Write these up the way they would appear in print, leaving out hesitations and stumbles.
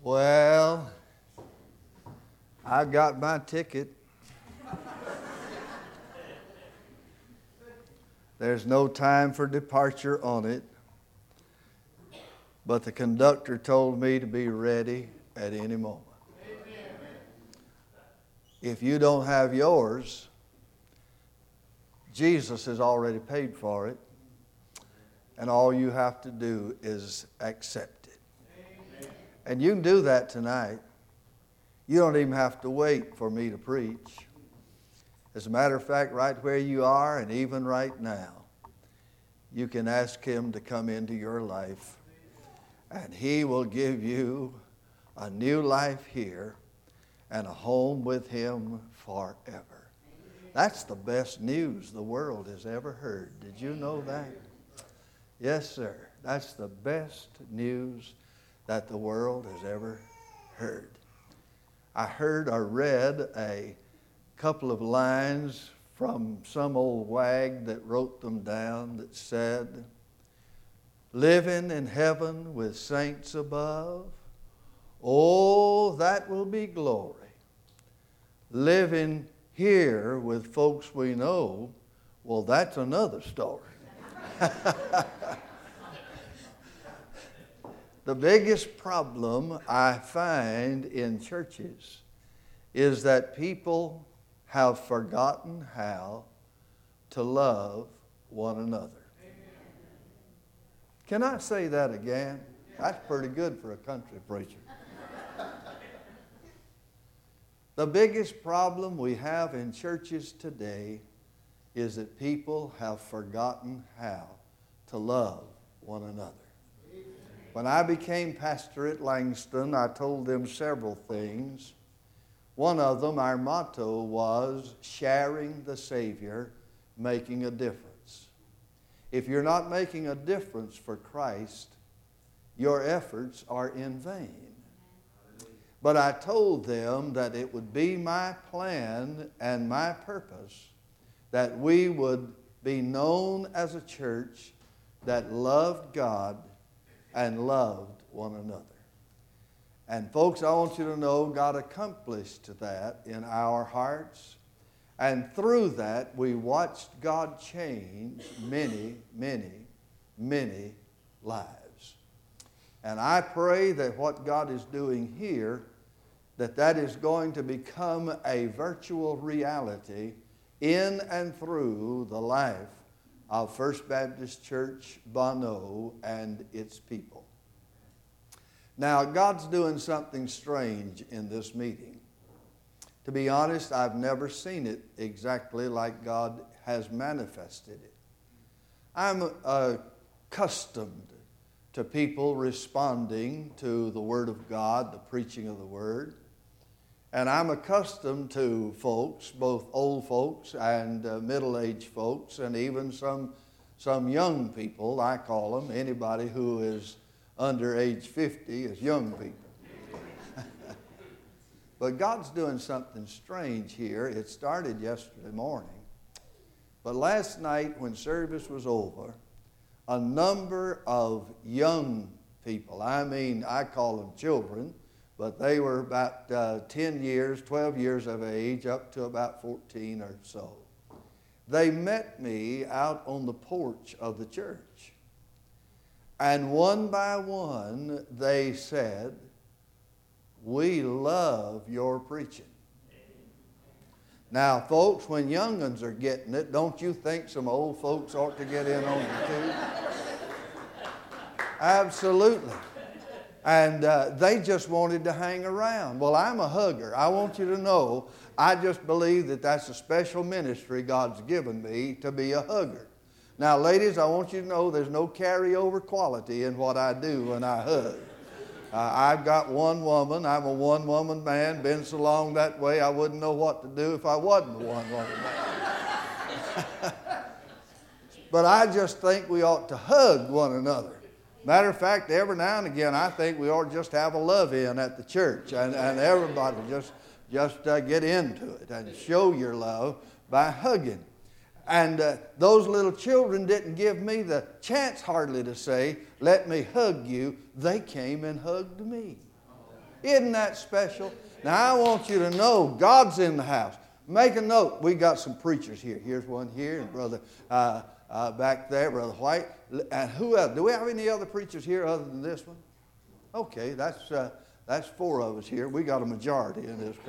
Well, I got my ticket. There's no time for departure on it. But the conductor told me to be ready at any moment. If you don't have yours, Jesus has already paid for it. And all you have to do is accept it. And you can do that tonight. You don't even have to wait for me to preach. As a matter of fact, right where you are and even right now, you can ask Him to come into your life. And He will give you a new life here and a home with Him forever. That's the best news the world has ever heard. Did you know that? Yes, sir. That's the best news that the world has ever heard. I heard or read a couple of lines from some old wag that wrote them down that said, "Living in heaven with saints above, oh, that will be glory. Living here with folks we know, well, that's another story." The biggest problem I find in churches is that people have forgotten how to love one another. Can I say that again? That's pretty good for a country preacher. The biggest problem we have in churches today is that people have forgotten how to love one another. When I became pastor at Langston, I told them several things. One of them, our motto was, sharing the Savior, making a difference. If you're not making a difference for Christ, your efforts are in vain. But I told them that it would be my plan and my purpose that we would be known as a church that loved God and loved one another. And folks, I want you to know God accomplished that in our hearts. And through that, we watched God change many, many, many lives. And I pray that what God is doing here, that is going to become a virtual reality in and through the life of First Baptist Church, Bonneau, and its people. Now, God's doing something strange in this meeting. To be honest, I've never seen it exactly like God has manifested it. I'm accustomed to people responding to the Word of God, the preaching of the Word. And I'm accustomed to folks, both old folks and middle-aged folks, and even some young people, I call them. Anybody who is under age 50 is young people. But God's doing something strange here. It started yesterday morning. But last night when service was over, a number of young people, I call them children, but they were about 10 years, 12 years of age, up to about 14 or so. They met me out on the porch of the church. And one by one, they said, "We love your preaching." Now, folks, when young'uns are getting it, don't you think some old folks ought to get in on it too? Absolutely. And they just wanted to hang around. Well, I'm a hugger. I want you to know, I just believe that that's a special ministry God's given me, to be a hugger. Now, ladies, I want you to know there's no carryover quality in what I do when I hug. I've got one woman. I'm a one-woman man. Been so long that way, I wouldn't know what to do if I wasn't a one-woman man. But I just think we ought to hug one another. Matter of fact, every now and again, I think we ought to just have a love-in at the church, and everybody just get into it and show your love by hugging. And those little children didn't give me the chance hardly to say, "Let me hug you." They came and hugged me. Isn't that special? Now I want you to know God's in the house. Make a note. We got some preachers here. Here's one here, and Brother back there, Brother White. And who else? Do we have any other preachers here other than this one? Okay, that's 4 of us here. We got a majority in this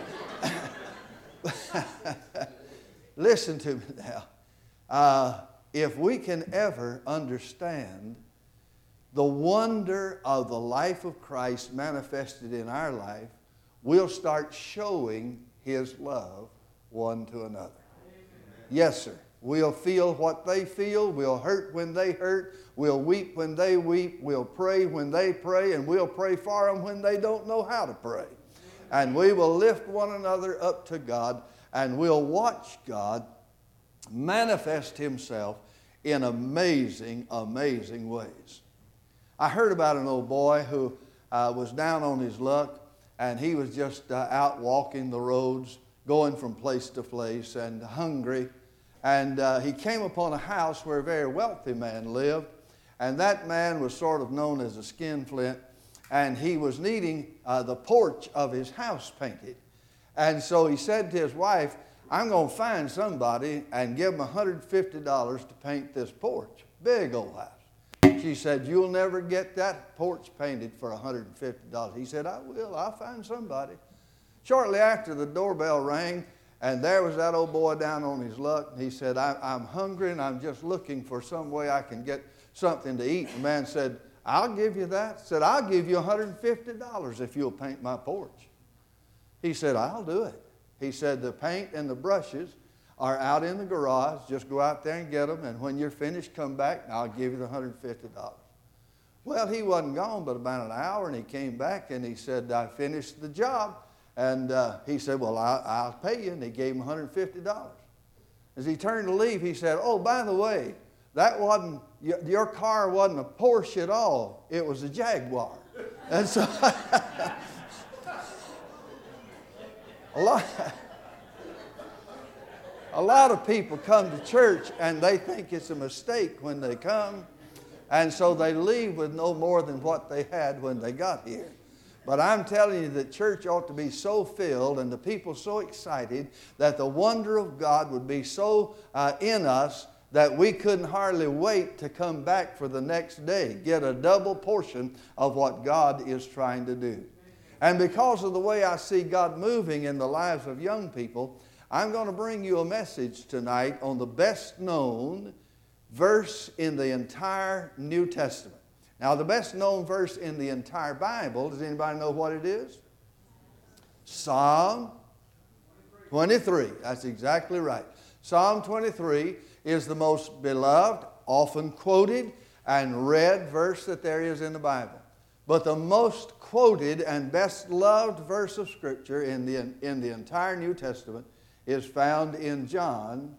crowd. Listen to me now. If we can ever understand the wonder of the life of Christ manifested in our life, we'll start showing His love one to another. Yes, sir. We'll feel what they feel. We'll hurt when they hurt. We'll weep when they weep. We'll pray when they pray. And we'll pray for them when they don't know how to pray. And we will lift one another up to God. And we'll watch God manifest Himself in amazing, amazing ways. I heard about an old boy who was down on his luck. And he was just out walking the roads, going from place to place, and hungry. And he came upon a house where a very wealthy man lived. And that man was sort of known as a skinflint. And he was needing the porch of his house painted. And so he said to his wife, I'm going to find somebody and give them $150 to paint this porch. Big old house. She said, you'll never get that porch painted for $150. He said, I will. I'll find somebody. Shortly after, the doorbell rang, and there was that old boy down on his luck. He said, I'm hungry, and I'm just looking for some way I can get something to eat. The man said, I'll give you that. He said, I'll give you $150 if you'll paint my porch. He said, I'll do it. He said, the paint and the brushes are out in the garage. Just go out there and get them, and when you're finished, come back, and I'll give you the $150. Well, he wasn't gone but about an hour, and he came back, and he said, I finished the job. And he said, well, I'll pay you, and he gave him $150. As he turned to leave, he said, oh, by the way, that wasn't, your car wasn't a Porsche at all. It was a Jaguar. And so, a lot of people come to church and they think it's a mistake when they come, and so they leave with no more than what they had when they got here. But I'm telling you that church ought to be so filled and the people so excited that the wonder of God would be so in us that we couldn't hardly wait to come back for the next day, get a double portion of what God is trying to do. And because of the way I see God moving in the lives of young people, I'm going to bring you a message tonight on the best known verse in the entire New Testament. Now, the best known verse in the entire Bible, does anybody know what it is? Psalm 23. That's exactly right. Psalm 23 is the most beloved, often quoted, and read verse that there is in the Bible. But the most quoted and best loved verse of Scripture in the entire New Testament is found in John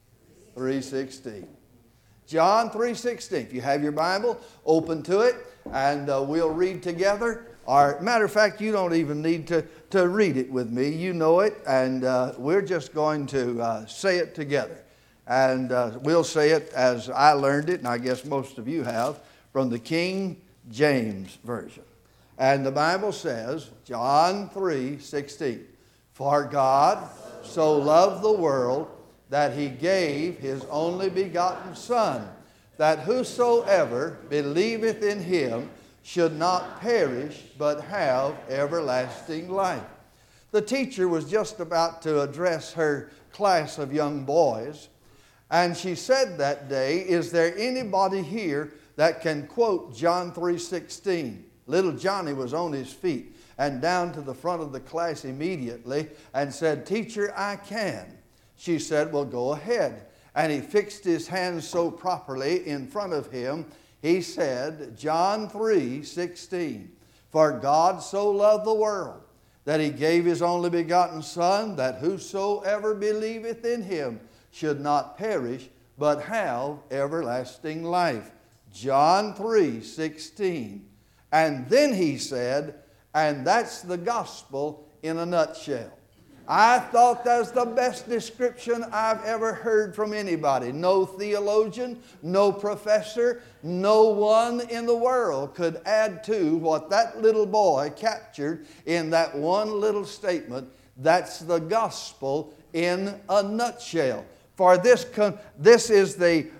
3:16. John 3:16. If you have your Bible, open to it, and we'll read together. Or, matter of fact, you don't even need to read it with me. You know it, and we're just going to say it together. And we'll say it as I learned it, and I guess most of you have, from the King James Version. And the Bible says, John 3:16, for God so loved the world that He gave His only begotten Son, that whosoever believeth in Him should not perish, but have everlasting life. The teacher was just about to address her class of young boys, and she said that day, is there anybody here that can quote John 3:16? Little Johnny was on his feet and down to the front of the class immediately and said, teacher, I can. She said, well, go ahead. And he fixed his hands so properly in front of him, he said, John 3:16, for God so loved the world that He gave His only begotten Son, that whosoever believeth in Him should not perish, but have everlasting life. John 3:16. And then he said, and that's the gospel in a nutshell. I thought that's the best description I've ever heard from anybody. No theologian, no professor, no one in the world could add to what that little boy captured in that one little statement. That's the gospel in a nutshell. For this is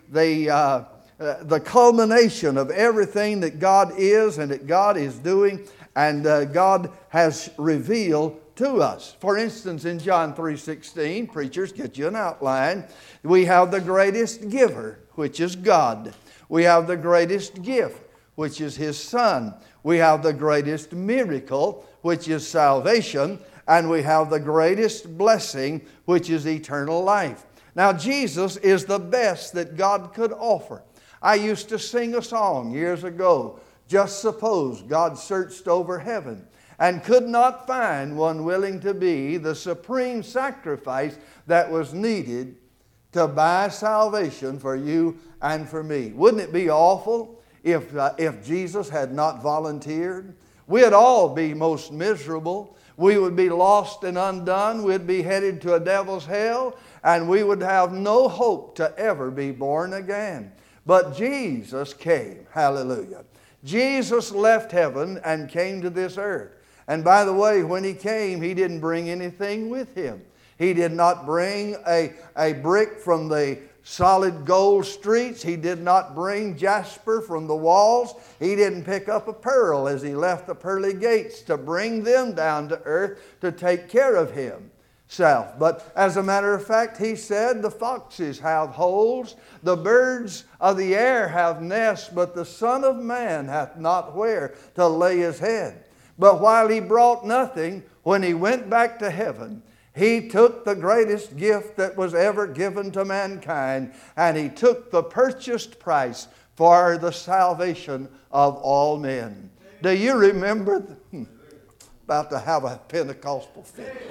the culmination of everything that God is and that God is doing and God has revealed to us. For instance, in John 3:16, preachers, get you an outline. We have the greatest giver, which is God. We have the greatest gift, which is His Son. We have the greatest miracle, which is salvation. And we have the greatest blessing, which is eternal life. Now, Jesus is the best that God could offer. I used to sing a song years ago. Just suppose God searched over heaven and could not find one willing to be the supreme sacrifice that was needed to buy salvation for you and for me. Wouldn't it be awful if Jesus had not volunteered? We'd all be most miserable. We would be lost and undone. We'd be headed to a devil's hell, and we would have no hope to ever be born again. But Jesus came. Hallelujah. Jesus left heaven and came to this earth. And by the way, when He came, He didn't bring anything with Him. He did not bring a brick from the solid gold streets. He did not bring jasper from the walls. He didn't pick up a pearl as He left the pearly gates to bring them down to earth to take care of Himself. But as a matter of fact, He said, the foxes have holes, the birds of the air have nests, but the Son of Man hath not where to lay His head. But while He brought nothing, when He went back to heaven, He took the greatest gift that was ever given to mankind, and He took the purchased price for the salvation of all men. Do you remember? About to have a Pentecostal fit.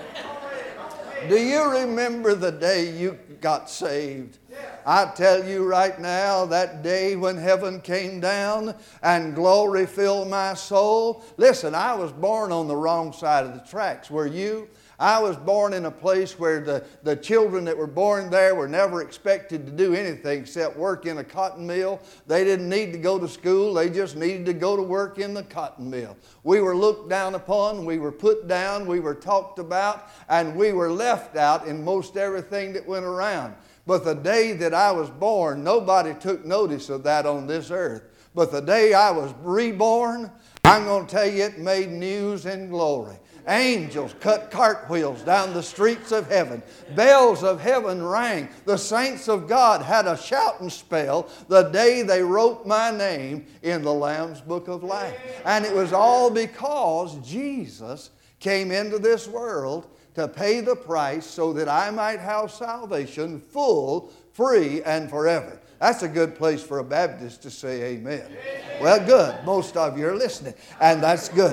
Do you remember the day you got saved? I tell you right now, that day when heaven came down and glory filled my soul. Listen, I was born on the wrong side of the tracks. Were you? I was born in a place where the children that were born there were never expected to do anything except work in a cotton mill. They didn't need to go to school. They just needed to go to work in the cotton mill. We were looked down upon. We were put down. We were talked about. And we were left out in most everything that went around. But the day that I was born, nobody took notice of that on this earth. But the day I was reborn, I'm going to tell you, it made news and glory. Angels cut cartwheels down the streets of heaven. Bells of heaven rang. The saints of God had a shouting spell the day they wrote my name in the Lamb's Book of Life. And it was all because Jesus came into this world to pay the price so that I might have salvation full, free, and forever. That's a good place for a Baptist to say amen. Well, good. Most of you are listening, and that's good.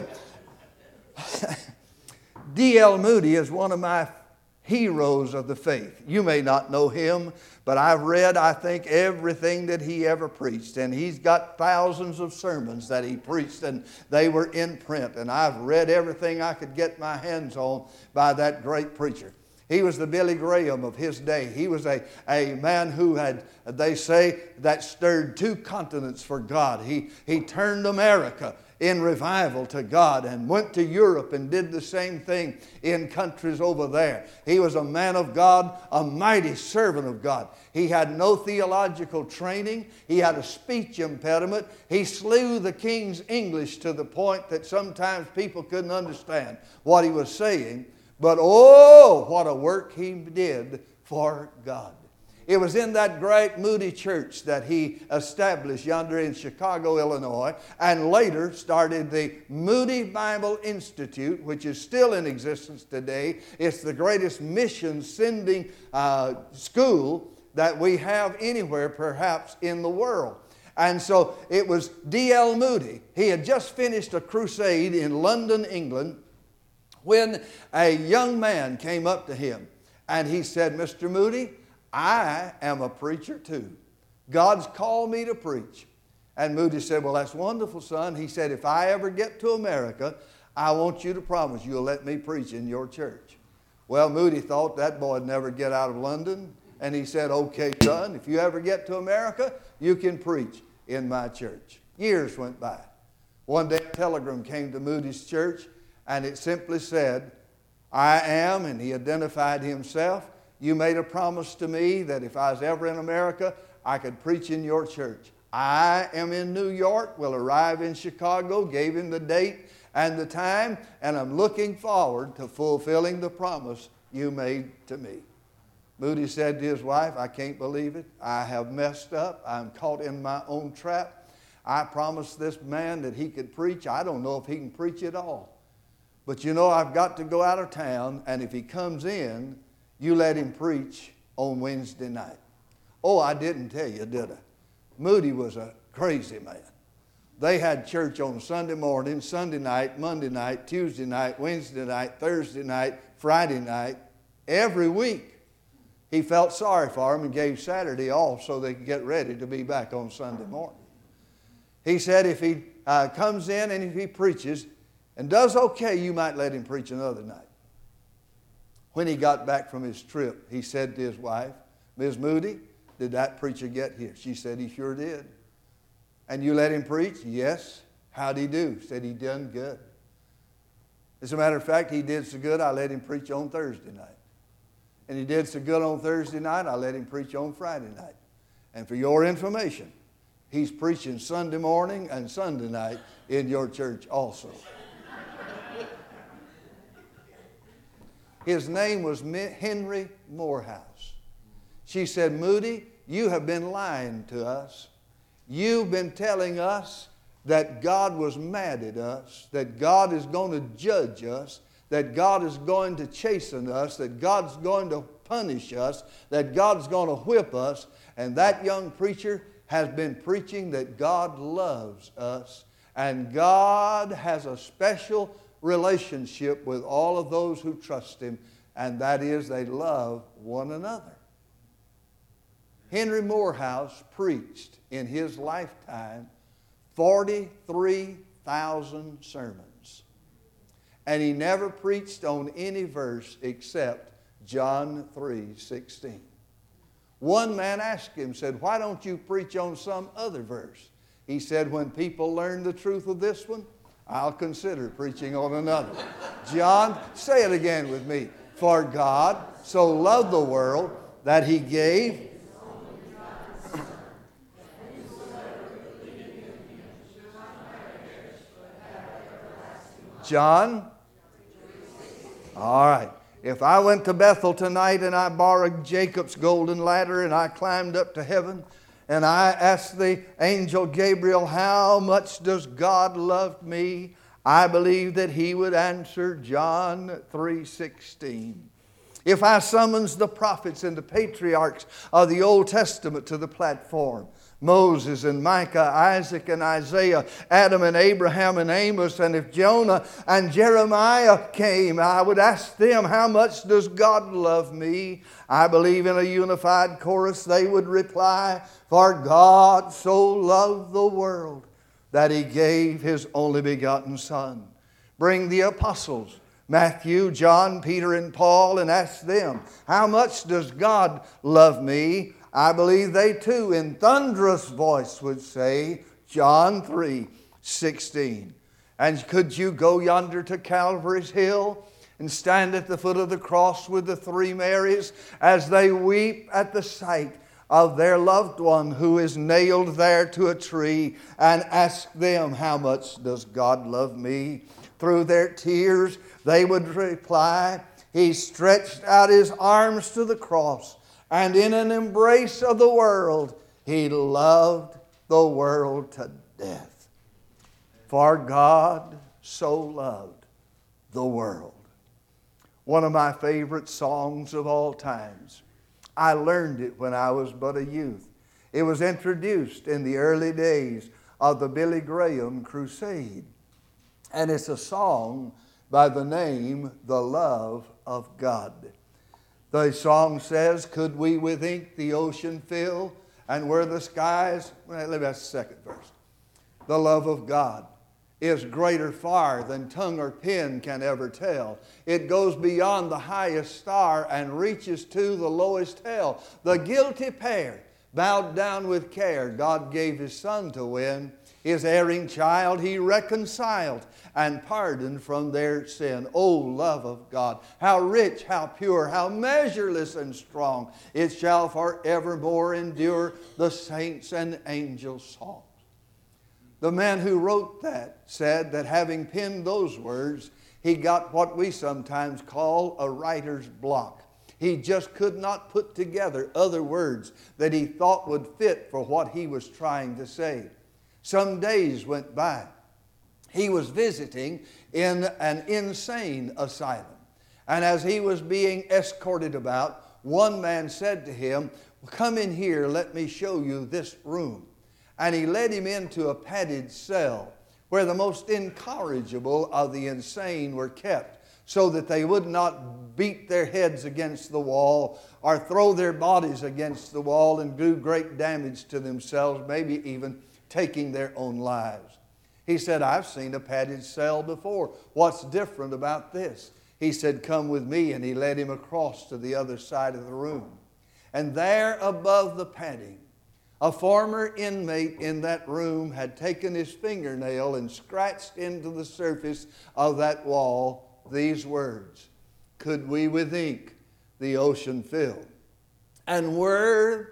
D.L. Moody is one of my heroes of the faith. You may not know him, but I've read, I think, everything that he ever preached. And he's got thousands of sermons that he preached, and they were in print. And I've read everything I could get my hands on by that great preacher. He was the Billy Graham of his day. He was a man who had, they say, that stirred 2 continents for God. He turned America in revival to God and went to Europe and did the same thing in countries over there. He was a man of God, a mighty servant of God. He had no theological training. He had a speech impediment. He slew the king's English to the point that sometimes people couldn't understand what he was saying. But oh, what a work he did for God. It was in that great Moody church that he established yonder in Chicago, Illinois, and later started the Moody Bible Institute, which is still in existence today. It's the greatest mission sending school that we have anywhere, perhaps, in the world. And so it was D.L. Moody. He had just finished a crusade in London, England, when a young man came up to him and he said, "Mr. Moody, I am a preacher too. God's called me to preach." And Moody said, "Well, that's wonderful, son." He said, "If I ever get to America, I want you to promise you'll let me preach in your church." Well, Moody thought that boy would never get out of London. And he said, okay, son, if you ever get to America, you can preach in my church. Years went by. One day a telegram came to Moody's church, and it simply said, I am, and he identified himself. You made a promise to me that if I was ever in America, I could preach in your church. I am in New York, will arrive in Chicago, gave him the date and the time, and I'm looking forward to fulfilling the promise you made to me. Moody said to his wife, I can't believe it. I have messed up. I'm caught in my own trap. I promised this man that he could preach. I don't know if he can preach at all. But you know, I've got to go out of town, and if he comes in, you let him preach on Wednesday night. Oh, I didn't tell you, did I? Moody was a crazy man. They had church on Sunday morning, Sunday night, Monday night, Tuesday night, Wednesday night, Thursday night, Friday night, every week. He felt sorry for them and gave Saturday off so they could get ready to be back on Sunday morning. He said if he comes in and if he preaches and does okay, you might let him preach another night. When he got back from his trip, he said to his wife, Ms. Moody, did that preacher get here? She said, he sure did. And you let him preach? Yes. How'd he do? Said he done good. As a matter of fact, he did so good, I let him preach on Thursday night. And he did so good on Thursday night, I let him preach on Friday night. And for your information, he's preaching Sunday morning and Sunday night in your church also. His name was Henry Morehouse. She said, Moody, you have been lying to us. You've been telling us that God was mad at us, that God is going to judge us, that God is going to chasten us, that God's going to punish us, that God's going to whip us. And that young preacher has been preaching that God loves us, and God has a special relationship with all of those who trust Him, and that is they love one another. Henry Morehouse preached in his lifetime 43,000 sermons. And he never preached on any verse except John 3:16. One man asked him, said, why don't you preach on some other verse? He said, when people learn the truth of this one, I'll consider preaching on another. John, say it again with me. For God so loved the world that He gave. John? All right. If I went to Bethel tonight and I borrowed Jacob's golden ladder and I climbed up to heaven and I asked the angel Gabriel, how much does God love me? I believe that he would answer John 3:16. If I summons the prophets and the patriarchs of the Old Testament to the platform, Moses and Micah, Isaac and Isaiah, Adam and Abraham and Amos, and if Jonah and Jeremiah came, I would ask them, how much does God love me? I believe in a unified chorus they would reply, for God so loved the world that He gave His only begotten Son. Bring the apostles, Matthew, John, Peter, and Paul, and ask them, how much does God love me? I believe they too in thunderous voice would say, John 3:16. And could you go yonder to Calvary's Hill and stand at the foot of the cross with the three Marys as they weep at the sight of their loved one who is nailed there to a tree, and ask them, how much does God love me? Through their tears they would reply, He stretched out His arms to the cross, and in an embrace of the world, He loved the world to death. For God so loved the world. One of my favorite songs of all times. I learned it when I was but a youth. It was introduced in the early days of the Billy Graham Crusade. And it's a song by the name, The Love of God. The song says, could we with ink the ocean fill, and where the skies... Well, that's the second verse. The love of God is greater far than tongue or pen can ever tell. It goes beyond the highest star and reaches to the lowest hell. The guilty pair, bowed down with care, God gave His Son to win. His erring child He reconciled and pardoned from their sin. Oh, love of God, how rich, how pure, how measureless and strong. It shall forevermore endure the saints' and angels' songs. The man who wrote that said that having penned those words, he got what we sometimes call a writer's block. He just could not put together other words that he thought would fit for what he was trying to say. Some days went by. He was visiting in an insane asylum. And as he was being escorted about, one man said to him, "Come in here, let me show you this room." And he led him into a padded cell where the most incorrigible of the insane were kept, so that they would not beat their heads against the wall or throw their bodies against the wall and do great damage to themselves, maybe even taking their own lives. He said, "I've seen a padded cell before. What's different about this?" He said, "Come with me," and he led him across to the other side of the room. And there above the padding, a former inmate in that room had taken his fingernail and scratched into the surface of that wall these words, "Could we with ink the ocean fill? And were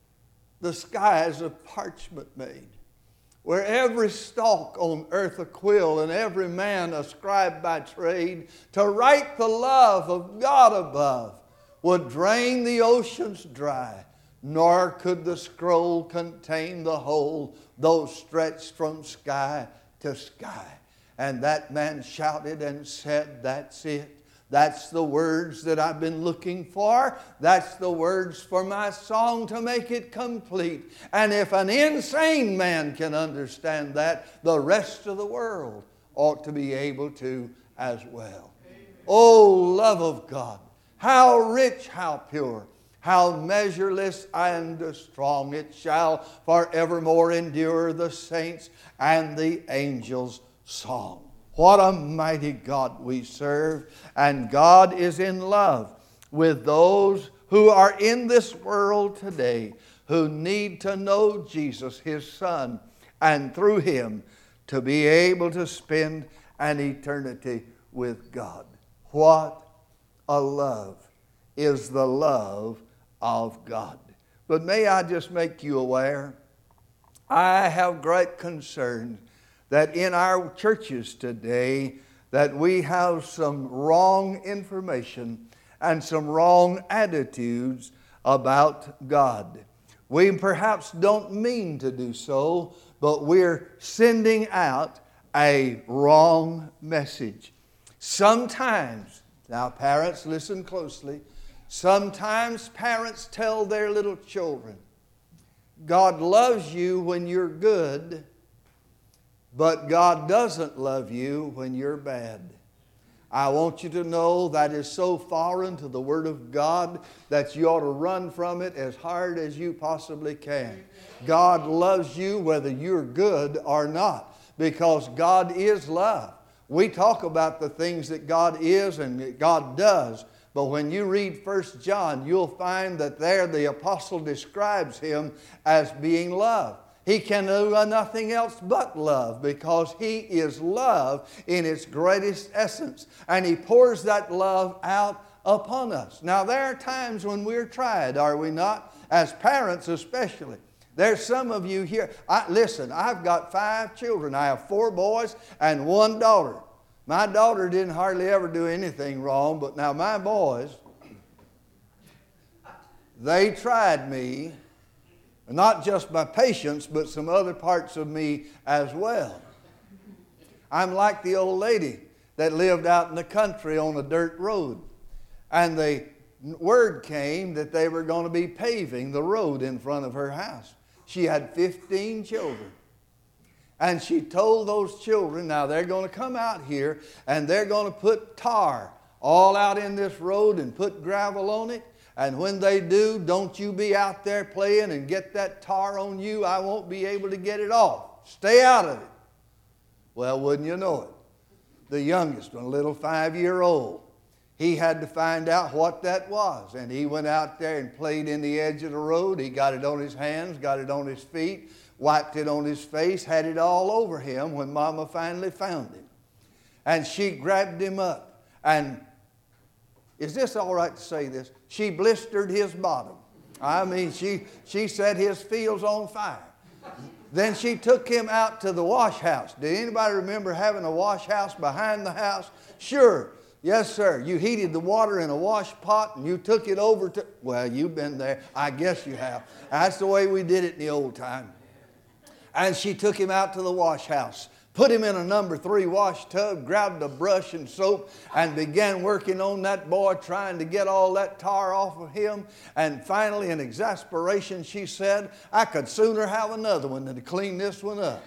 the skies of parchment made? Were every stalk on earth a quill, and every man a scribe by trade, to write the love of God above would drain the oceans dry, nor could the scroll contain the whole, though stretched from sky to sky." And that man shouted and said, "That's it. That's the words that I've been looking for. That's the words for my song to make it complete. And if an insane man can understand that, the rest of the world ought to be able to as well." Amen. Oh, love of God, how rich, how pure, how measureless and strong. It shall forevermore endure the saints and the angels' song. What a mighty God we serve. And God is in love with those who are in this world today who need to know Jesus, His Son, and through Him to be able to spend an eternity with God. What a love is the love of God. But may I just make you aware, I have great concern that in our churches today that we have some wrong information and some wrong attitudes about God. We perhaps don't mean to do so, but we're sending out a wrong message. Sometimes, now parents, listen closely, sometimes parents tell their little children, "God loves you when you're good, but God doesn't love you when you're bad." I want you to know that is so foreign to the Word of God that you ought to run from it as hard as you possibly can. God loves you whether you're good or not, because God is love. We talk about the things that God is and that God does, but when you read 1 John, you'll find that there the apostle describes Him as being love. He can do nothing else but love, because He is love in its greatest essence. And He pours that love out upon us. Now, there are times when we're tried, are we not? As parents especially. There's some of you here. Listen, I've got 5 children. I have 4 boys and 1 daughter. My daughter didn't hardly ever do anything wrong, but now my boys, they tried me. Not just my patience, but some other parts of me as well. I'm like the old lady that lived out in the country on a dirt road. And the word came that they were going to be paving the road in front of her house. She had 15 children. And she told those children, now they're going to come out here and they're going to put tar all out in this road and put gravel on it. And when they do, don't you be out there playing and get that tar on you. I won't be able to get it off. Stay out of it. Well, wouldn't you know it? The youngest one, a little 5-year-old, he had to find out what that was. And he went out there and played in the edge of the road. He got it on his hands, got it on his feet, wiped it on his face, had it all over him when Mama finally found him. And she grabbed him up. And is this all right to say this? She blistered his bottom. I mean, she set his fields on fire. Then she took him out to the wash house. Did anybody remember having a wash house behind the house? Sure. Yes, sir. You heated the water in a wash pot and you took it over to... Well, you've been there. I guess you have. That's the way we did it in the old time. And she took him out to the wash house, put him in a number 3 wash tub, grabbed a brush and soap, and began working on that boy, trying to get all that tar off of him. And finally, in exasperation, she said, I could sooner have another one than to clean this one up.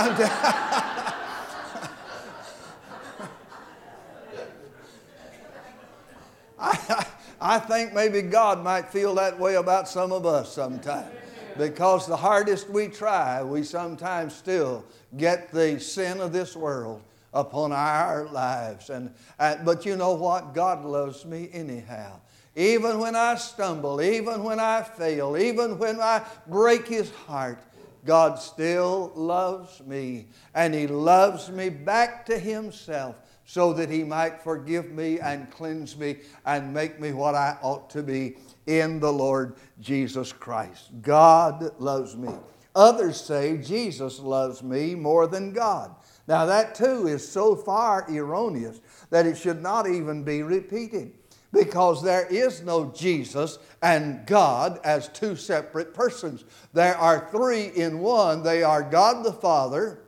I think maybe God might feel that way about some of us sometime. Because the hardest we try, we sometimes still get the sin of this world upon our lives. But you know what? God loves me anyhow. Even when I stumble, even when I fail, even when I break His heart, God still loves me. And He loves me back to Himself so that He might forgive me and cleanse me and make me what I ought to be in the Lord Jesus Christ. God loves me. Others say Jesus loves me more than God. Now that too is so far erroneous that it should not even be repeated, because there is no Jesus and God as 2 separate persons. There are 3 in one. They are God the Father,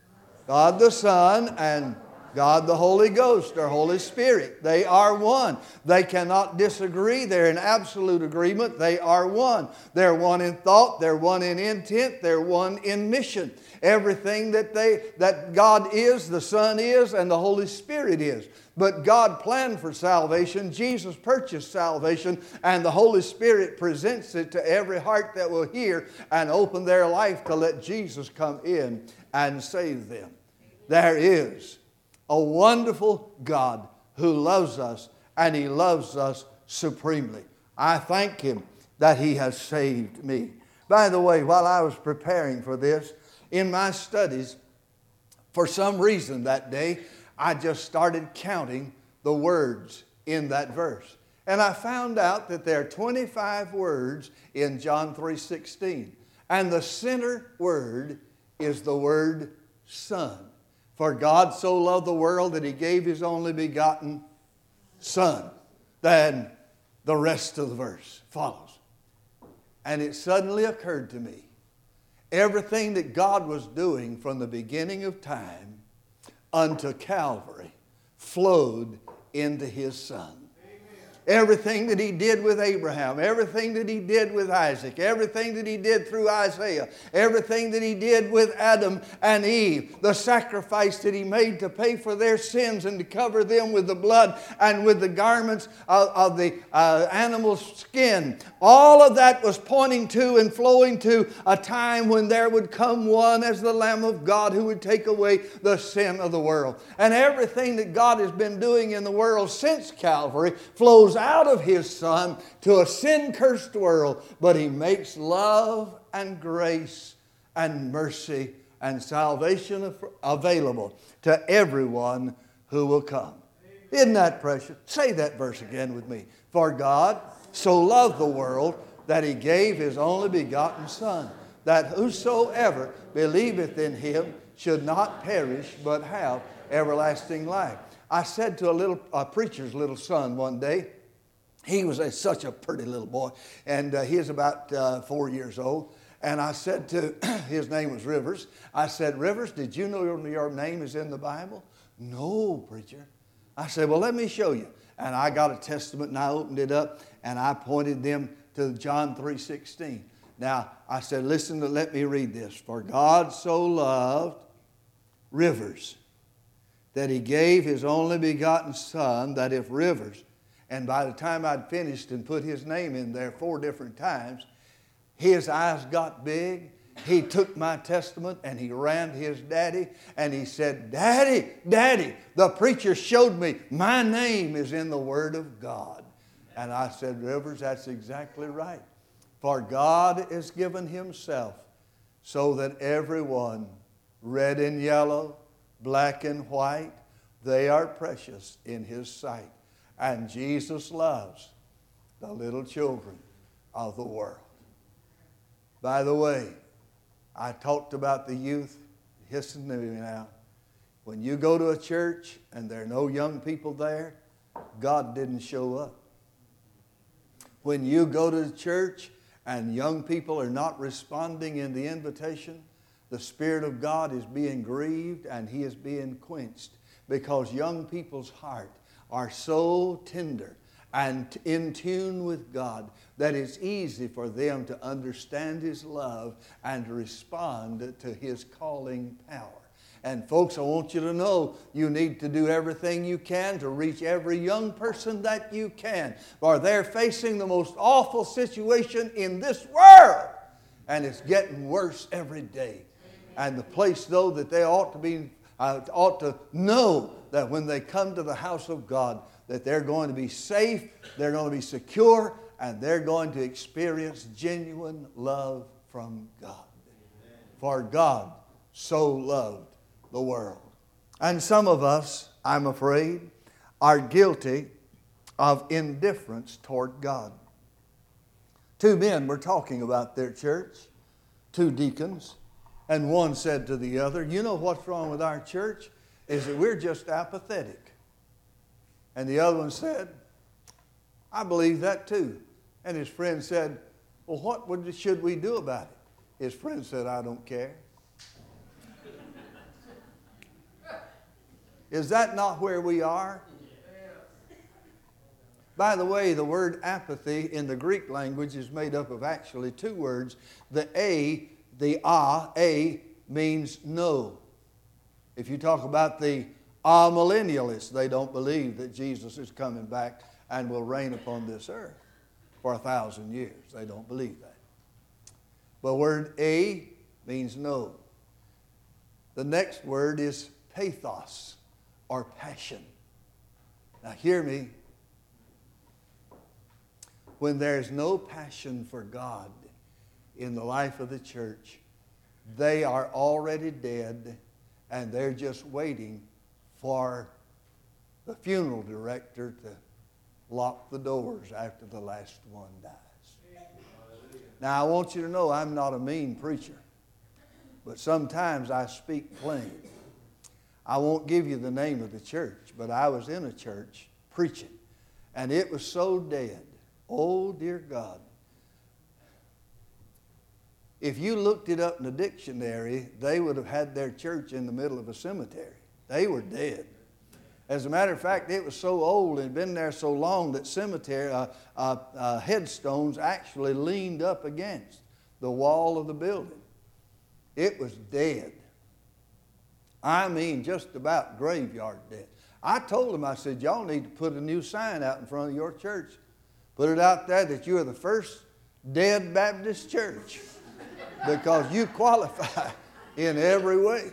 God the Son, and God the Holy Ghost or Holy Spirit. They are one. They cannot disagree. They're in absolute agreement. They are one. They're one in thought. They're one in intent. They're one in mission. Everything that God is, the Son is, and the Holy Spirit is. But God planned for salvation. Jesus purchased salvation, and the Holy Spirit presents it to every heart that will hear and open their life to let Jesus come in and save them. There is a wonderful God who loves us, and He loves us supremely. I thank Him that He has saved me. By the way, while I was preparing for this, in my studies, for some reason that day, I just started counting the words in that verse. And I found out that there are 25 words in John 3:16. And the center word is the word Son. For God so loved the world that He gave His only begotten Son. Then the rest of the verse follows. And it suddenly occurred to me, everything that God was doing from the beginning of time unto Calvary flowed into His Son. Everything that He did with Abraham, everything that He did with Isaac, everything that He did through Isaiah, everything that He did with Adam and Eve, the sacrifice that He made to pay for their sins and to cover them with the blood and with the garments of the animal's skin, all of that was pointing to and flowing to a time when there would come one as the Lamb of God who would take away the sin of the world. And everything that God has been doing in the world since Calvary flows out of His Son to a sin-cursed world, but He makes love and grace and mercy and salvation available to everyone who will come. Isn't that precious? Say that verse again with me. For God so loved the world that He gave His only begotten Son, that whosoever believeth in Him should not perish but have everlasting life. I said to a preacher's little son one day, he was such a pretty little boy, and he was about 4 years old. And I said to, his name was Rivers, I said, Rivers, did you know your name is in the Bible? No, preacher. I said, well, let me show you. And I got a testament and I opened it up and I pointed them to John 3:16. Now, I said, let me read this. For God so loved Rivers that He gave His only begotten Son, that if Rivers, and by the time I'd finished and put his name in there 4 different times, his eyes got big He took my testament and he ran to his daddy and he said, "Daddy, Daddy, the preacher showed me my name is in the Word of God." And I said, "Rivers, that's exactly right. For God has given Himself so that everyone, red and yellow, black and white, they are precious in His sight. And Jesus loves the little children of the world." By the way, I talked about the youth. Listen to me now. When you go to a church and there are no young people there, God didn't show up. When you go to the church and young people are not responding in the invitation, the Spirit of God is being grieved and He is being quenched, because young people's heart are so tender and in tune with God that it's easy for them to understand His love and to respond to His calling power. And folks, I want you to know you need to do everything you can to reach every young person that you can, for they're facing the most awful situation in this world, and it's getting worse every day. And the place, though, that they ought to know that when they come to the house of God, that they're going to be safe, they're going to be secure, and they're going to experience genuine love from God. Amen. For God so loved the world. And some of us, I'm afraid, are guilty of indifference toward God. Two men were talking about their church, two deacons, and one said to the other, "You know what's wrong with our church? Is that we're just apathetic." And the other one said, "I believe that too." And his friend said, "Well, what should we do about it?" His friend said, "I don't care." Is that not where we are? By the way, the word apathy in the Greek language is made up of actually two words. The a means no. If you talk about the millennialists, they don't believe that Jesus is coming back and will reign upon this earth for 1,000 years. They don't believe that. The word a means no. The next word is pathos, or passion. Now hear me. When there's no passion for God in the life of the church, they are already dead, and they're just waiting for the funeral director to lock the doors after the last one dies. Now, I want you to know I'm not a mean preacher, but sometimes I speak plain. I won't give you the name of the church, but I was in a church preaching, and it was so dead. Oh, dear God. If you looked it up in the dictionary, they would have had their church in the middle of a cemetery. They were dead. As a matter of fact, it was so old and been there so long that cemetery headstones actually leaned up against the wall of the building. It was dead. I mean, just about graveyard dead. I told them, I said, "Y'all need to put a new sign out in front of your church. Put it out there that you are the first dead Baptist church, because you qualify in every way."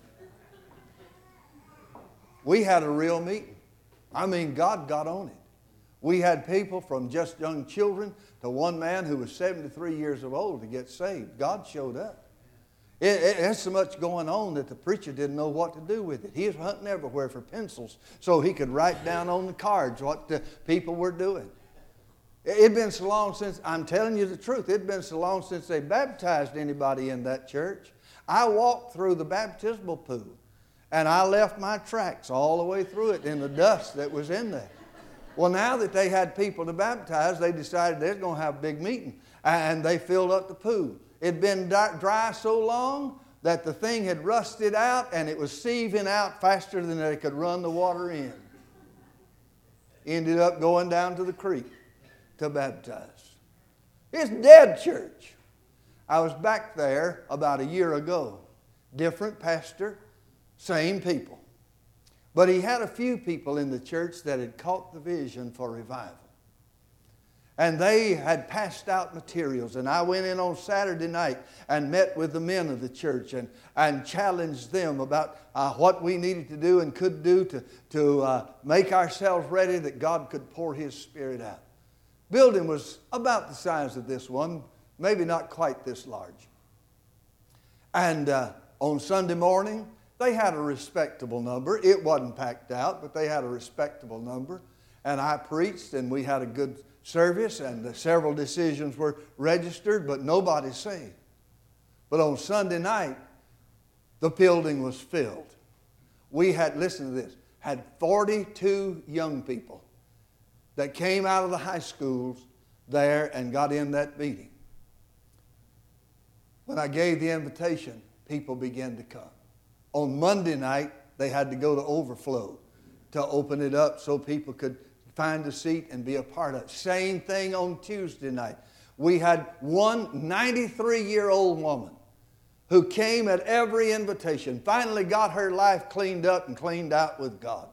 We had a real meeting. I mean, God got on it. We had people from just young children to one man who was 73 years old to get saved. God showed up. There's so much going on that the preacher didn't know what to do with it. He was hunting everywhere for pencils so he could write down on the cards what the people were doing. It'd been so long since, I'm telling you the truth, it'd been so long since they baptized anybody in that church. I walked through the baptismal pool, and I left my tracks all the way through it in the dust that was in there. Well, now that they had people to baptize, they decided they were going to have a big meeting, and they filled up the pool. It'd been dry so long that the thing had rusted out, and it was sieving out faster than they could run the water in. Ended up going down to the creek to baptize. It's dead church. I was back there about a year ago. Different pastor, same people. But he had a few people in the church that had caught the vision for revival. And they had passed out materials. And I went in on Saturday night and met with the men of the church and challenged them about what we needed to do and could do to make ourselves ready that God could pour His Spirit out. Building was about the size of this one, maybe not quite this large. And on Sunday morning, they had a respectable number. It wasn't packed out, but they had a respectable number. And I preached, and we had a good service, and several decisions were registered, but nobody saved. But on Sunday night, the building was filled. We had, listen to this, had 42 young people that came out of the high schools there and got in that meeting. When I gave the invitation, people began to come. On Monday night, they had to go to overflow to open it up so people could find a seat and be a part of it. Same thing on Tuesday night. We had one 93-year-old woman who came at every invitation, finally got her life cleaned up and cleaned out with God.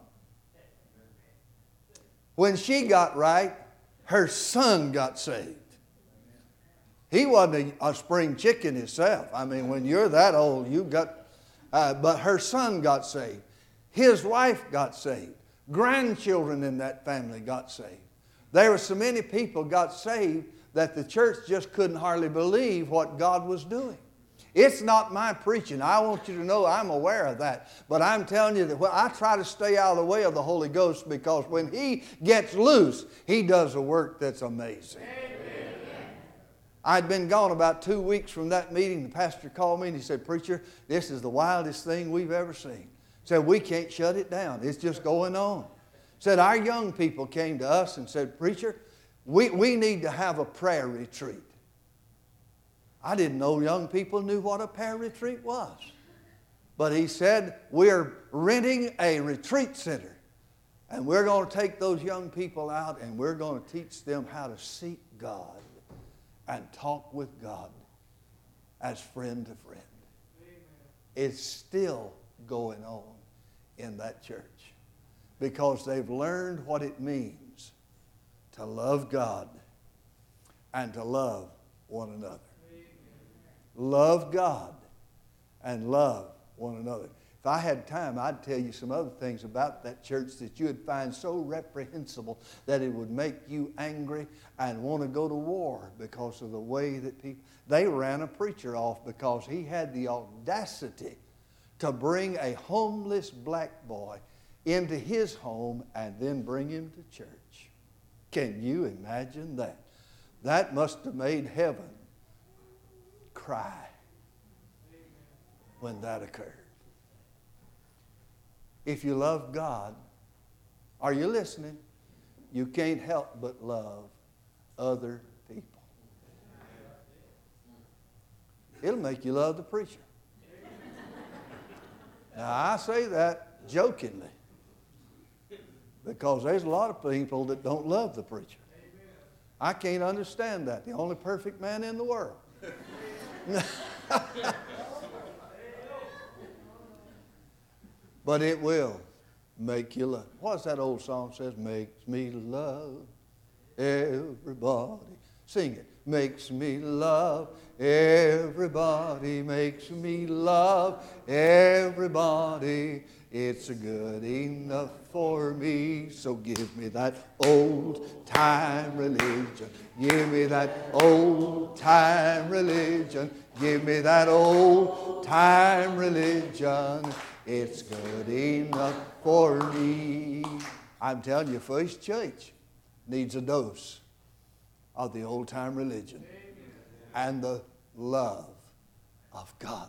When she got right, her son got saved. He wasn't a spring chicken himself. I mean, when you're that old, you got... but her son got saved. His wife got saved. Grandchildren in that family got saved. There were so many people got saved that the church just couldn't hardly believe what God was doing. It's not my preaching. I want you to know I'm aware of that. But I'm telling you that I try to stay out of the way of the Holy Ghost, because when He gets loose, He does a work that's amazing. Amen. I'd been gone about 2 weeks from that meeting. The pastor called me and he said, "Preacher, this is the wildest thing we've ever seen." Said, "We can't shut it down. It's just going on." Said, "Our young people came to us and said, 'Preacher, we need to have a prayer retreat.'" I didn't know young people knew what a prayer retreat was. But he said, "We're renting a retreat center, and we're going to take those young people out and we're going to teach them how to seek God and talk with God as friend to friend." Amen. It's still going on in that church because they've learned what it means to love God and to love one another. Amen. Love God and love one another. If I had time, I'd tell you some other things about that church that you would find so reprehensible that it would make you angry and want to go to war because of the way that people... They ran a preacher off because he had the audacity to bring a homeless black boy into his home and then bring him to church. Can you imagine that? That must have made heaven cry when that occurred. If you love God, are you listening? You can't help but love other people. It'll make you love the preacher. Now, I say that jokingly because there's a lot of people that don't love the preacher. I can't understand that. The only perfect man in the world. But it will make you love. What's that old song says? Makes me love everybody. Sing it. Makes me love everybody. Makes me love everybody. It's good enough for me. So give me that old time religion. Give me that old time religion. Give me that old time religion. It's good enough for me. I'm telling you, First Church needs a dose of the old-time religion and the love of God.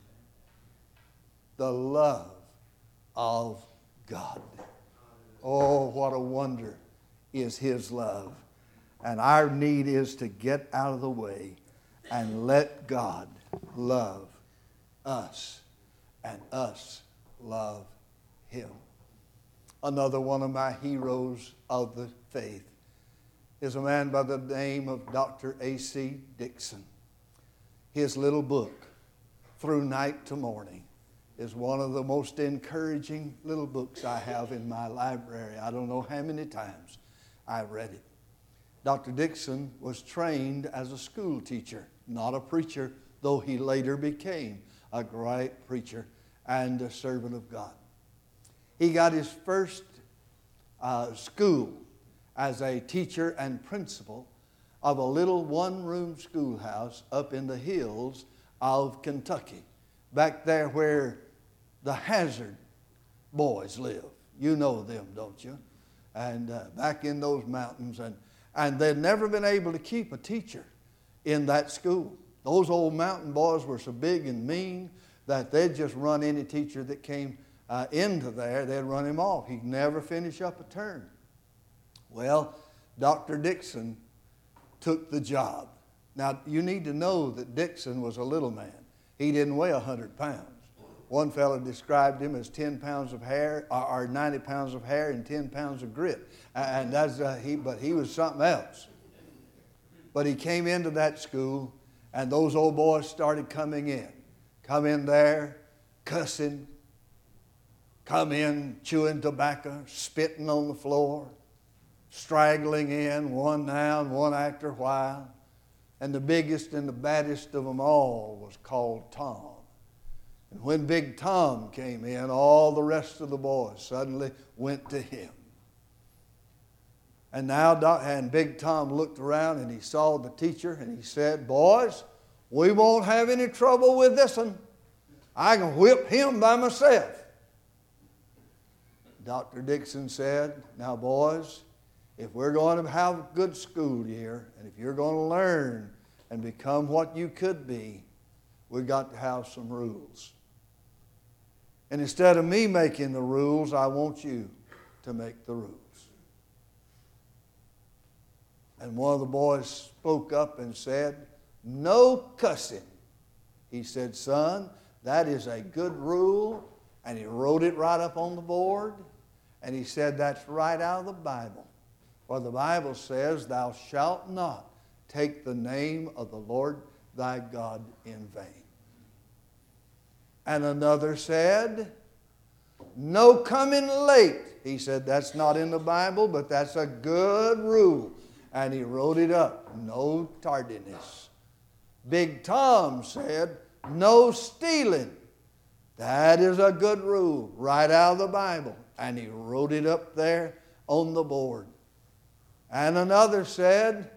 The love of God. Oh, what a wonder is His love. And our need is to get out of the way and let God love us and us love Him. Another one of my heroes of the faith is a man by the name of Dr. A.C. Dixon. His little book, Through Night to Morning, is one of the most encouraging little books I have in my library. I don't know how many times I've read it. Dr. Dixon was trained as a school teacher, not a preacher, though he later became a great preacher and a servant of God. He got his first school as a teacher and principal of a little one-room schoolhouse up in the hills of Kentucky, back there where the Hazard boys live. You know them, don't you? And back in those mountains. And they'd never been able to keep a teacher in that school. Those old mountain boys were so big and mean that they'd just run any teacher that came into there, they'd run him off. He'd never finish up a term. Well, Dr. Dixon took the job. Now, you need to know that Dixon was a little man. He didn't weigh 100 pounds. One fellow described him as 10 pounds of hair, or 90 pounds of hair and 10 pounds of grit. And that's, but he was something else. But he came into that school, and those old boys started coming in. Come in there, cussing. Come in, chewing tobacco, spitting on the floor, straggling in, one now and one after a while. And the biggest and the baddest of them all was called Tom. And when Big Tom came in, all the rest of the boys suddenly went to him. And now Big Tom looked around and he saw the teacher and he said, "Boys, we won't have any trouble with this one. I can whip him by myself." Dr. Dixon said, "Now, boys, if we're going to have a good school year, and if you're going to learn and become what you could be, we've got to have some rules. And instead of me making the rules, I want you to make the rules." And one of the boys spoke up and said, "No cussing." He said, "Son, that is a good rule." And he wrote it right up on the board. And he said, "That's right out of the Bible. For the Bible says, 'Thou shalt not take the name of the Lord thy God in vain.'" And another said, "No coming late." He said, "That's not in the Bible, but that's a good rule." And he wrote it up, "No tardiness." Big Tom said, "No stealing." That is a good rule, right out of the Bible. And he wrote it up there on the board. And another said,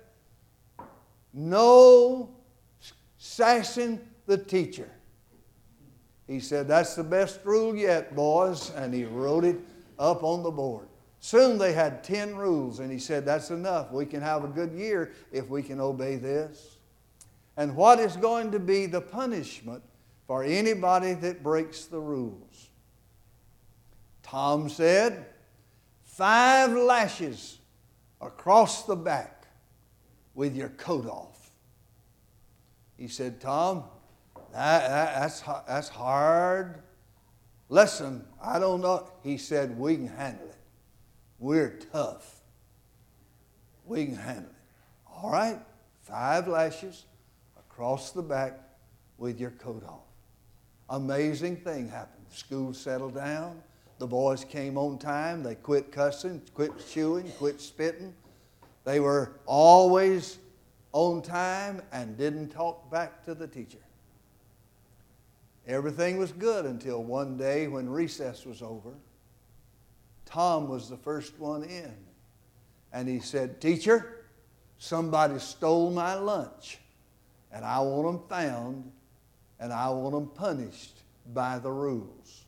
"No sassing the teacher." He said, "That's the best rule yet, boys." And he wrote it up on the board. Soon they had 10 rules, and he said, "That's enough. We can have a good year if we can obey this." And what is going to be the punishment for anybody that breaks the rules? Tom said, 5 lashes across the back with your coat off. He said, "Tom, that's hard. Listen, I don't know." He said, "We can handle it. We're tough. We can handle it." All right, 5 lashes across the back with your coat off. Amazing thing happened. School settled down. The boys came on time. They quit cussing, quit chewing, quit spitting. They were always on time and didn't talk back to the teacher. Everything was good until one day when recess was over. Tom was the first one in. And he said, "Teacher, somebody stole my lunch. And I want them found, and I want them punished by the rules."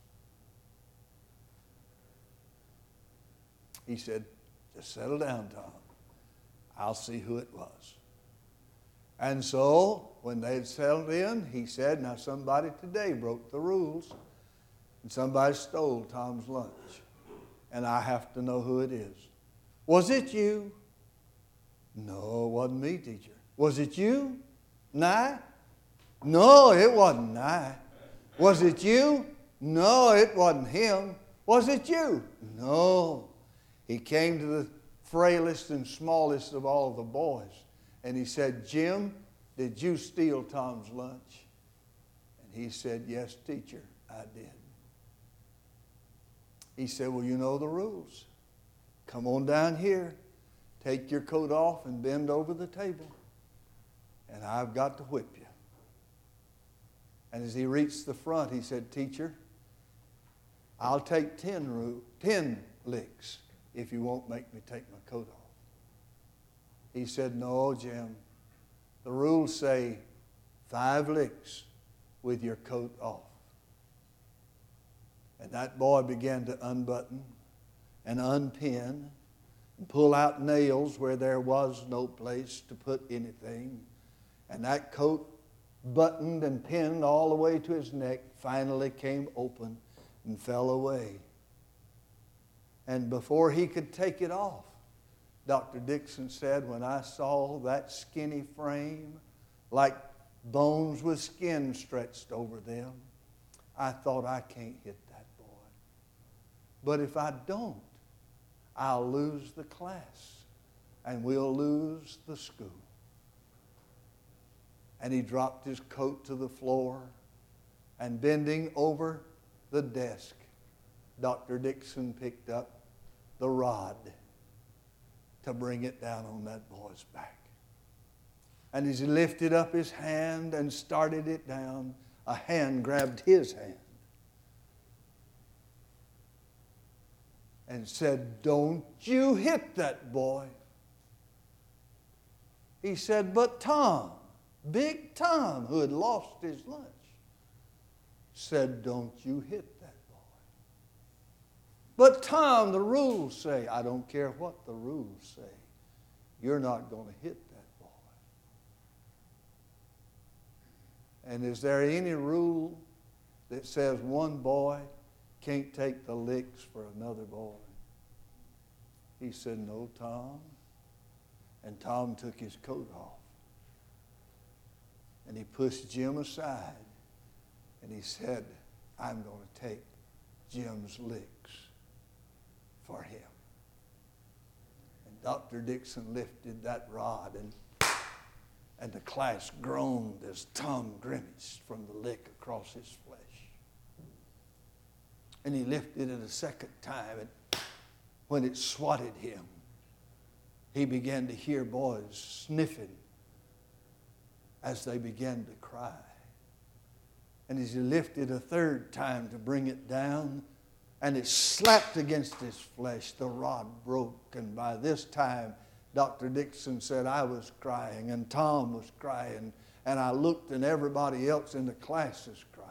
He said, "Just settle down, Tom. I'll see who it was." And so, when they had settled in, he said, "Now somebody today broke the rules, and somebody stole Tom's lunch. And I have to know who it is." "Was it you?" "No, it wasn't me, teacher." "Was it you? Nye?" "No, it wasn't Nye." "Was it you?" "No, it wasn't him." "Was it you?" "No." He came to the frailest and smallest of all the boys, and he said, "Jim, did you steal Tom's lunch?" And he said, "Yes, teacher, I did." He said, "Well, you know the rules. Come on down here. take your coat off and bend over the table, and I've got to whip you. And as he reached the front, he said, Teacher, I'll take 10 licks if you won't make me take my coat off. He said, No, Jim, the rules say 5 licks with your coat off. And that boy began to unbutton and unpin and pull out nails where there was no place to put anything. And that coat, buttoned and pinned all the way to his neck, finally came open and fell away. And before he could take it off, Dr. Dixon said, when I saw that skinny frame, like bones with skin stretched over them, I thought, I can't hit that boy. But if I don't, I'll lose the class and we'll lose the school. And he dropped his coat to the floor, and bending over the desk, Dr. Dixon picked up the rod to bring it down on that boy's back. And as he lifted up his hand and started it down, a hand grabbed his hand and said, Don't you hit that boy. He said, But Tom, Big Tom, who had lost his lunch, said, Don't you hit that boy. But Tom, the rules say. I don't care what the rules say. You're not going to hit that boy. And is there any rule that says one boy can't take the licks for another boy? He said, No, Tom. And Tom took his coat off. And he pushed Jim aside. And he said, I'm going to take Jim's licks for him. And Dr. Dixon lifted that rod, and the class groaned as Tom grimaced from the lick across his flesh. And he lifted it a second time, and when it swatted him, he began to hear boys sniffing as they began to cry. And as he lifted a third time to bring it down, and it slapped against his flesh, the rod broke. And by this time, Dr. Dixon said, I was crying, and Tom was crying, and I looked, and everybody else in the class is crying.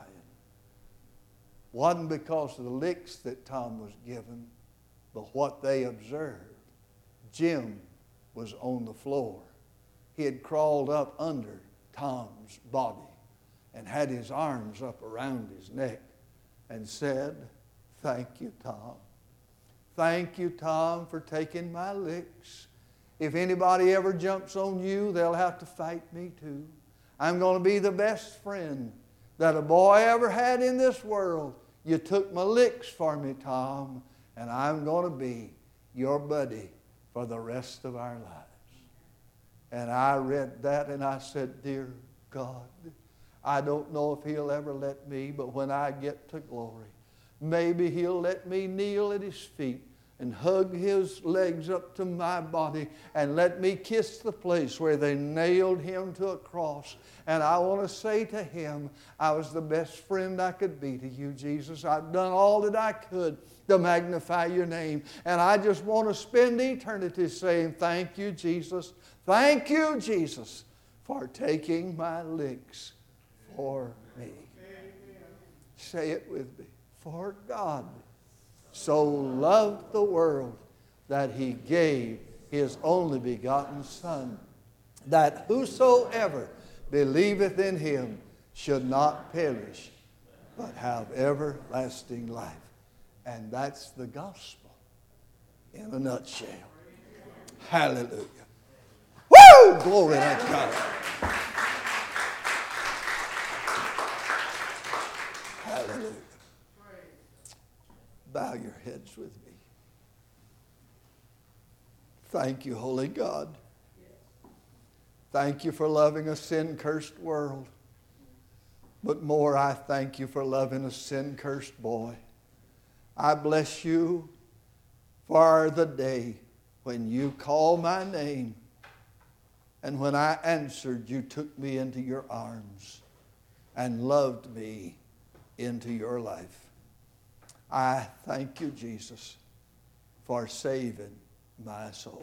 Wasn't because of the licks that Tom was given, but what they observed. Jim was on the floor. He had crawled up under Tom's body and had his arms up around his neck and said, Thank you, Tom. Thank you, Tom, for taking my licks. If anybody ever jumps on you, they'll have to fight me too. I'm going to be the best friend that a boy ever had in this world. You took my licks for me, Tom, and I'm going to be your buddy for the rest of our lives. And I read that and I said, Dear God, I don't know if He'll ever let me, but when I get to glory, maybe He'll let me kneel at His feet and hug His legs up to my body and let me kiss the place where they nailed Him to a cross. And I want to say to Him, I was the best friend I could be to you, Jesus. I've done all that I could to magnify your name. And I just want to spend eternity saying, Thank you, Jesus. Thank you, Jesus, for taking my licks for me. Say it with me. For God so loved the world that He gave His only begotten Son, that whosoever believeth in Him should not perish, but have everlasting life. And that's the gospel in a nutshell. Hallelujah. Woo! Glory to God. Hallelujah. Bow your heads with me. Thank you, Holy God. Thank you for loving a sin-cursed world. But more, I thank you for loving a sin-cursed boy. I bless you for the day when you called my name, and when I answered, you took me into your arms and loved me into your life. I thank you, Jesus, for saving my soul.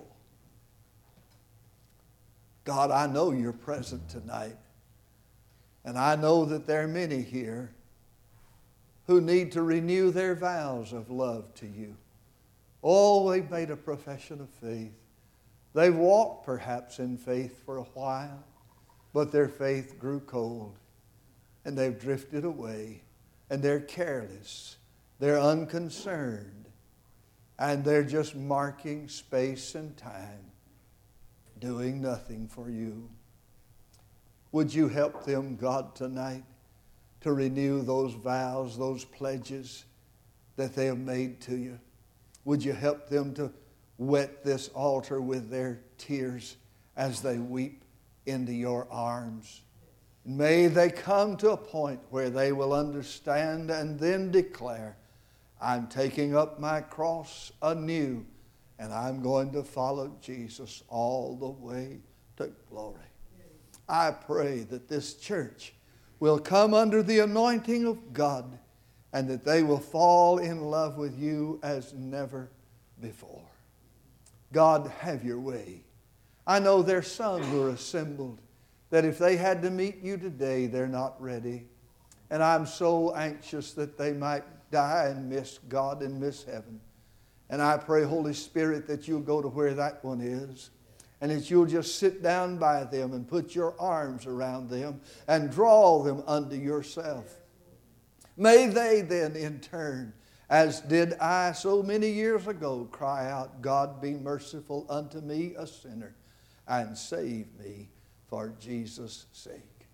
God, I know you're present tonight. And I know that there are many here who need to renew their vows of love to you. Oh, they've made a profession of faith. They've walked perhaps in faith for a while, but their faith grew cold and they've drifted away and they're careless. They're unconcerned and they're just marking space and time, doing nothing for you. Would you help them, God, tonight to renew those vows, those pledges that they have made to you? Would you help them to wet this altar with their tears as they weep into your arms? May they come to a point where they will understand and then declare, I'm taking up my cross anew and I'm going to follow Jesus all the way to glory. I pray that this church will come under the anointing of God and that they will fall in love with you as never before. God, have your way. I know there's some who are assembled that if they had to meet you today, they're not ready. And I'm so anxious that they might die and miss God and miss heaven. And I pray, Holy Spirit, that you'll go to where that one is and that you'll just sit down by them and put your arms around them and draw them unto yourself. May they then in turn, as did I so many years ago, cry out, God, be merciful unto me, a sinner, and save me for Jesus' sake.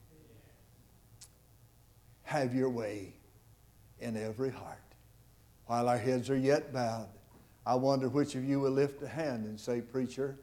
Have your way in every heart. While our heads are yet bowed, I wonder which of you will lift a hand and say, Preacher,